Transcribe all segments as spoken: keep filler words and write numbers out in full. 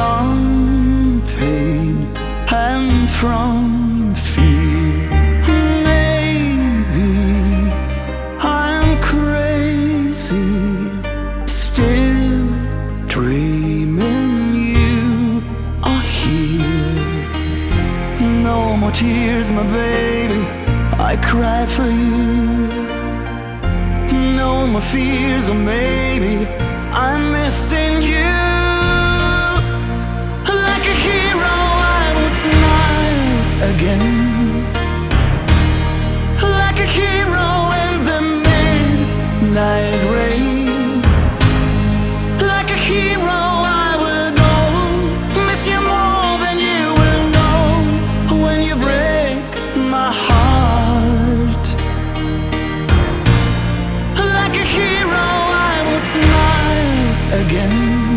from pain and from fear. Maybe I'm crazy, still dreaming you are here. No more tears, my baby, I cry for you. No more fears, or maybe I'm missing you. Like a hero, I would smile again. Like a hero in the midnight rain. Like a hero, I will go. Miss you more than you will know when you break my heart. Like a hero, I would smile again.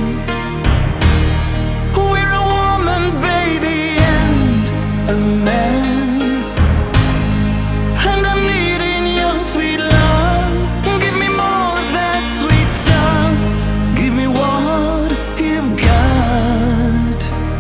We're a woman, baby, and a man, and I'm needing your sweet love. Give me more of that sweet stuff. Give me what you've got.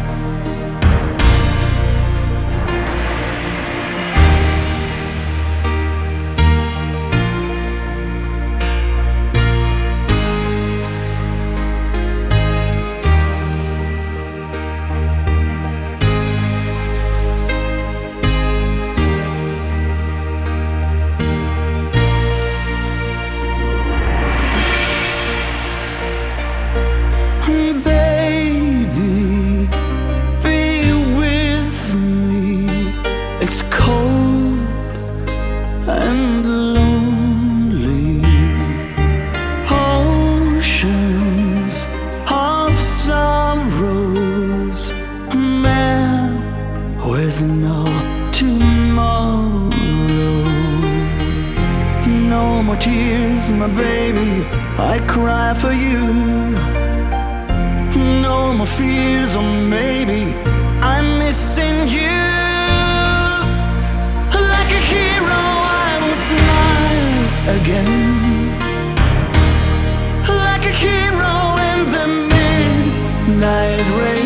Baby, be with me. It's cold and lonely. Oceans of sorrows, man with no tomorrow. No more tears, my baby, I cry for you. No more fears, or maybe I'm missing you. Like a hero, I will smile again. Like a hero in the midnight rain.